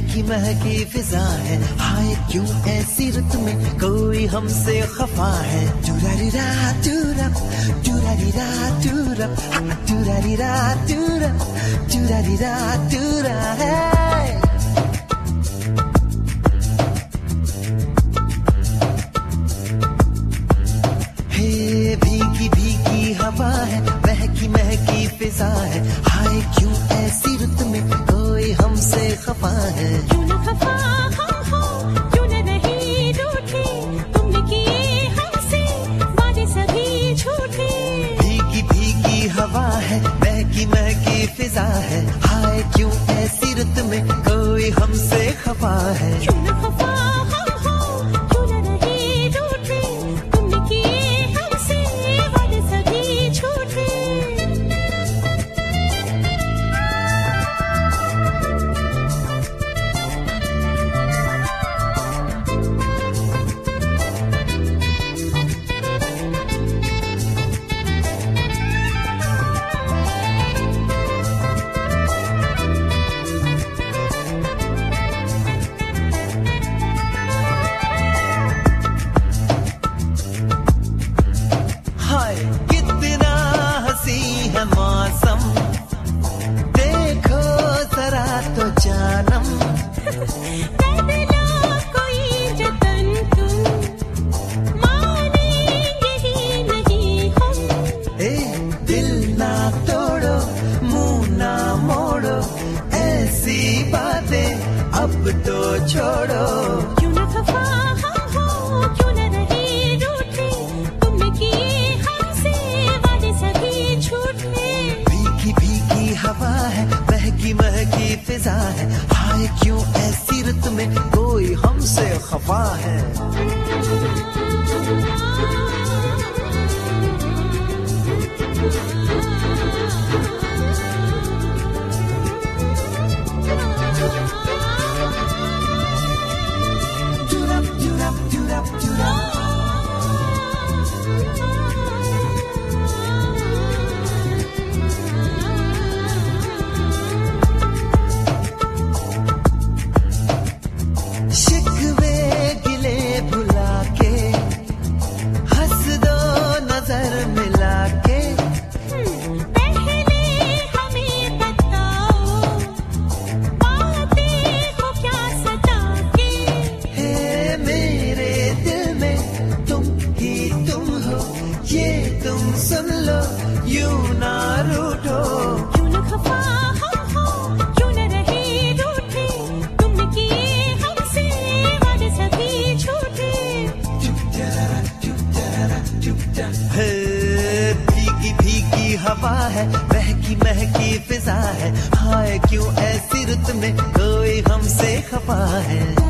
महकी महकी फिजा है, हाय क्यों ऐसी रुत में कोई हमसे खफा है। टूरारीरा टूरप टूरारीरा टूरप टूरारीरा टूरप टूरारीरा टूरा है। भीगी भीगी हवा है, महकी महकी फिजा है, हाय क्यों ऐसी रुत में कोई हमसे खफा है। क्यों न खफा हम हो, क्यों न नहीं रूठे, तुमने किए हमसे वादे सभी झूठे। भीगी भीगी हवा है, महकी महकी फिजा है, हाय क्यों ऐसी रुत में कोई हमसे खफा है। क्यों न खफा हम हो, क्यों न नहीं रूठे, तुमने किए हमसे वादे सभी झूठे। कितना हंसी है मौसम, देखो जरा तो जानम। कोई जतन तुम मानेंगे ही नहीं हम। दिल ना तोड़ो, मुंह ना मोड़ो, ऐसी बातें अब तो छोड़ो। क्यों न खफा हम हो, क्यों न नहीं रूठे, तुमने किए हमसे वादे सभी झूठे। भीगी भीगी हवा है, महकी महकी फिजा है, हाय क्यों ऐसी रुत में कोई हमसे खफा है। शिकवे गिले भुला के, हंस दो नजर मिला के। पहले हमें बताओ, बातें को क्या सता के। हे मेरे दिल में तुम ही तुम हो, ये तुम सुन लो, यूं ना रूठो। क्यों न खफा हम हो, क्यों न रहे रूठे, तुमने किए हमसे वादे सभी झूठे। भीगी भीगी हवा है, महकी महकी फिजा है, हाय क्यों ऐसी रुत में कोई हमसे खफा है।